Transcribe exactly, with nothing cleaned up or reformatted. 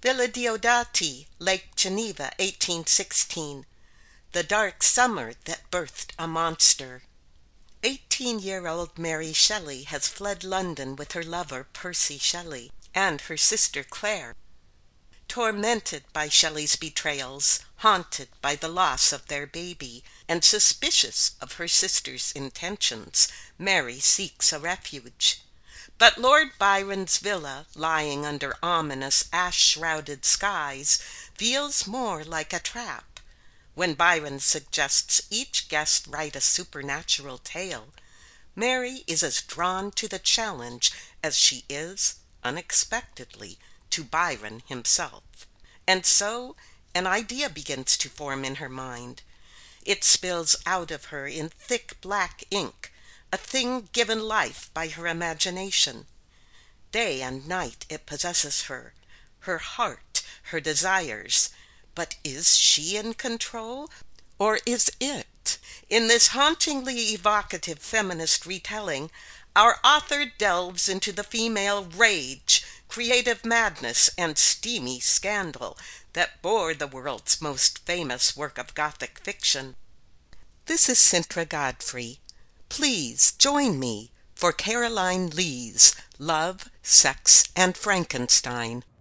Villa Diodati, Lake Geneva, eighteen sixteen. The dark summer that birthed a monster. Eighteen-year-old Mary Shelley has fled London with her lover Percy Shelley and her sister Claire. Tormented by Shelley's betrayals, haunted by the loss of their baby, and suspicious of her sister's intentions, Mary seeks a refuge. But Lord Byron's villa, lying under ominous ash-shrouded skies, feels more like a trap. When Byron suggests each guest write a supernatural tale, Mary is as drawn to the challenge as she is, unexpectedly, to Byron himself. And so an idea begins to form in her mind. It spills out of her in thick black ink, a thing given life by her imagination. Day and night it possesses her, her heart, her desires. But is she in control, or is it? In this hauntingly evocative feminist retelling, our author delves into the female rage, creative madness, and steamy scandal that bore the world's most famous work of Gothic fiction. This is Sintra Godfrey. Please join me for Caroline Lee's Love, Sex, and Frankenstein.